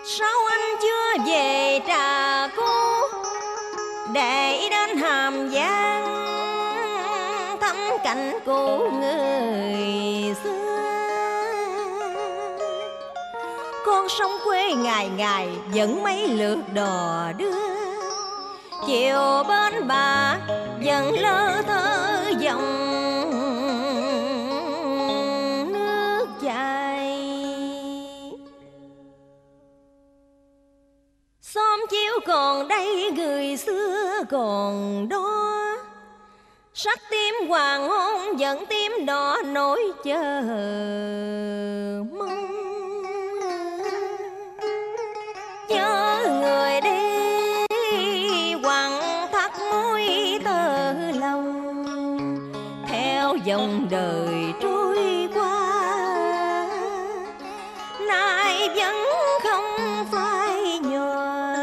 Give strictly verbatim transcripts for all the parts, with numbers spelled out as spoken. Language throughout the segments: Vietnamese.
Sao anh chưa về Trà Cô để đến Hàm Giang thăm cảnh cũ người xưa? Con sông quê ngày ngày vẫn mấy lượt đò đưa, chiều bên bà vẫn lơ thơ dòng nước chảy. Xóm chiếu còn đây người xưa còn đó, sắc tím hoàng hôn vẫn tím đỏ nỗi chờ mong. Nhớ người đi quặn thắt mối tơ lòng, theo dòng đời trôi qua nay vẫn không phai nhòa.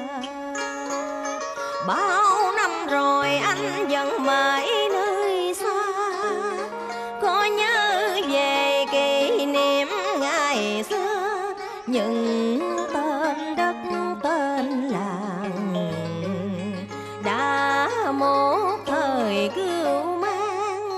Bao năm rồi anh vẫn mãi nơi xa, có nhớ về kỷ niệm ngày xưa, những tên đất tên làng đã một thời cưu mang.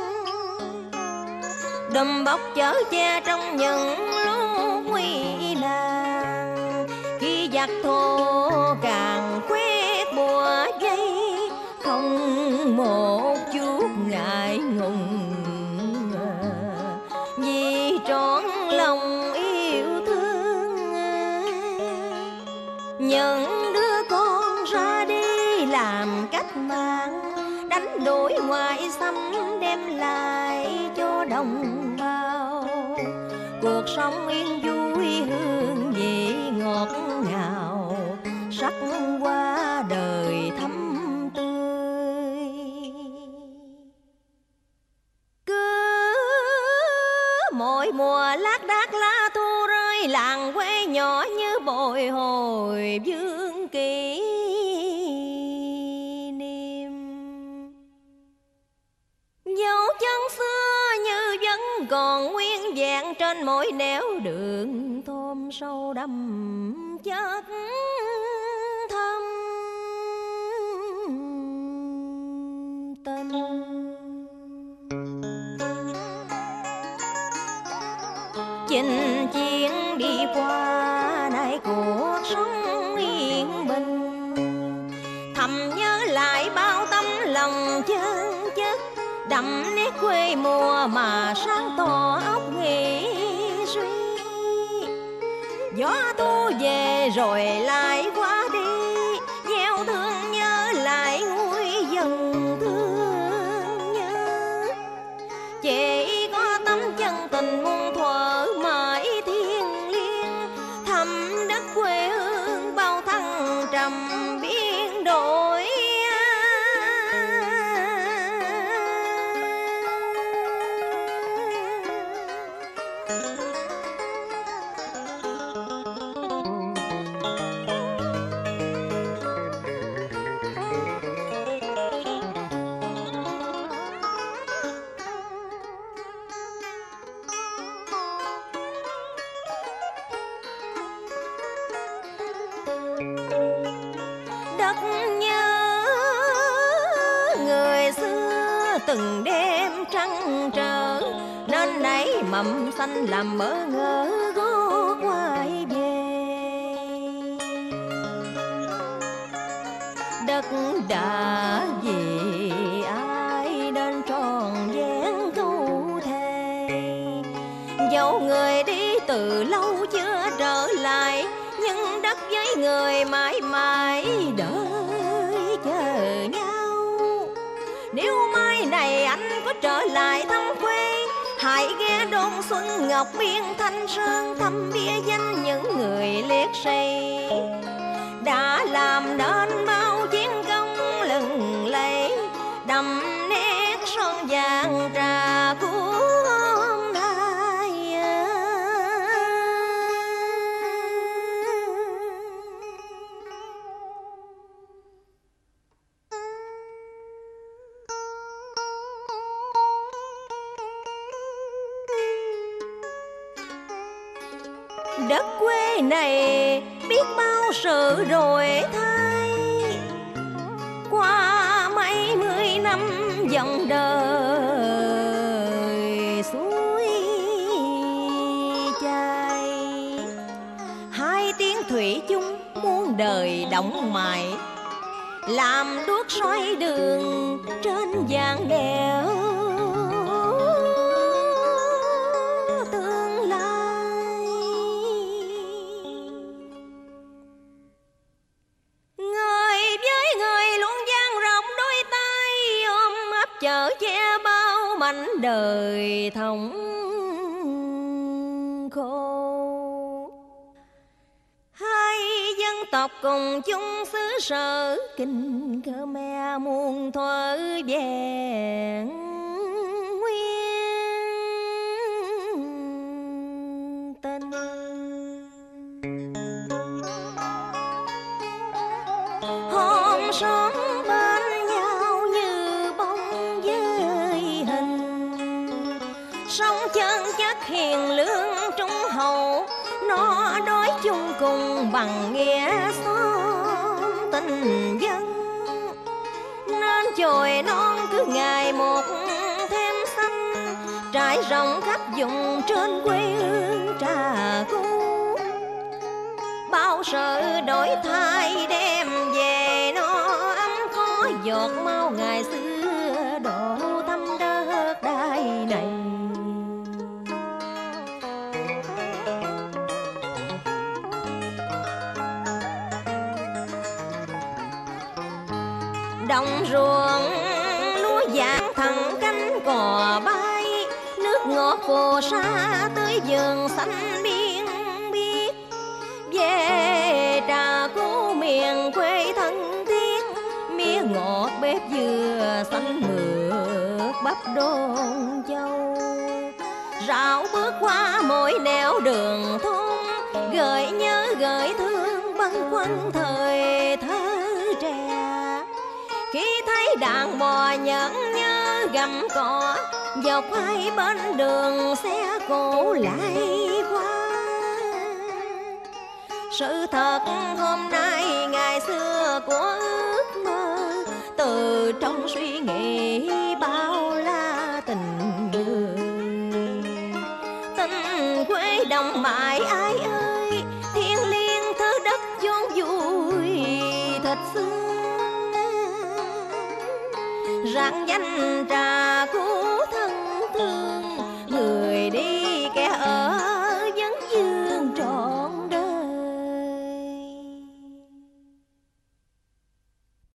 Đùm bọc chở che trong những lúc nguy nan, khi giặc thô càng quét bùa vây, không một chút ngại ngùng vì trọn lòng yêu thương. Những đứa con ra đi làm cách mạng, đánh đuổi ngoại xâm đem lại cho đồng bào cuộc sống yên vui, hương vị ngọt ngào, sắc hoa đời thắm tươi. Cứ mỗi mùa lác đác lá thu rơi, làng quê nhỏ như bồi hồi vương kỷ niệm. Dấu chân xưa như vẫn còn nguyên vẹn trên mỗi nẻo đường thôn sâu đậm chất thâm tình. Chinh chiến đi qua nay cuộc sống yên bình, thầm nhớ lại bao tấm lòng chân chất, đậm nét quê mùa mà sáng tỏ óc nghĩ suy. Gió thu về rồi lại qua đi, gieo thương nhớ lại nguôi dần thương nhớ. Chỉ có tấm chân tình muôn thuở mãi thiêng liêng, thăm đất quê hương bao thăng trầm biến đổi. Đất nhớ người xưa từng đêm trăng trở, nên nảy mầm xanh làm bỡ ngỡ gót quay về. Đất đã vì ai nên tròn vẹn câu thề, dẫu người đi từ lâu chưa trở lại, nhưng đất với người mãi mãi đợi chờ nhau. Nếu mai này anh có trở lại thăm quê, hãy ghé đôn Xuân Ngọc Biên Thanh Sơn, thăm bia danh những người liệt sĩ đã làm nên bao chiến công lừng lẫy, đậm nét son vàng Trà Cô hôm nay. đất quê này biết bao sự đổi thay. Qua mấy mươi năm dòng đời suối chảy, hai tiếng thủy chung muôn đời đọng mãi, làm đuốc soi đường trên vạn nẻo tương lai. Người với người luôn dang rộng đôi tay, ôm ấp chở che bao mảnh đời thống khổ. Hai dân tộc cùng chung xứ sở, Kinh Khmer muôn thuở vẹn nguyên tình. Hôm sống bên nhau như bóng với hình, sống chân chất hiền lương trung hậu, nó đối chung cùng bằng nghĩa xóm tình dân. Nên chồi non cứ ngày một thêm xanh, trải rộng khắp vùng trên quê hương Trà Cú. Bao sự đổi thay đem về nó ấm có giọt máu ngày xưa đổ thăm đất đai này. Đồng ruộng lúa vàng thẳng cánh cò bay, nước ngọt phù sa tới vườn xanh biên biết. Về Trà Cú miền quê thân thiết, mía ngọt bếp dừa xanh mượt bắp đôn châu. Rảo bước qua mỗi nẻo đường thôn, gợi nhớ gợi thương bâng khuâng thời thơ trẻ. Khi thấy đàn bò nhẫn nhớ gặm cỏ, dọc hai bên đường xe cộ lại qua. Sự thật hôm nay ngày xưa của ước mơ, từ trong suy nghĩ bao la tình người. Tình quê đồng mãi ai ơi, thiêng liêng thứ đất chốn vui thật xưa. Rạng danh Trà Cú thân thương.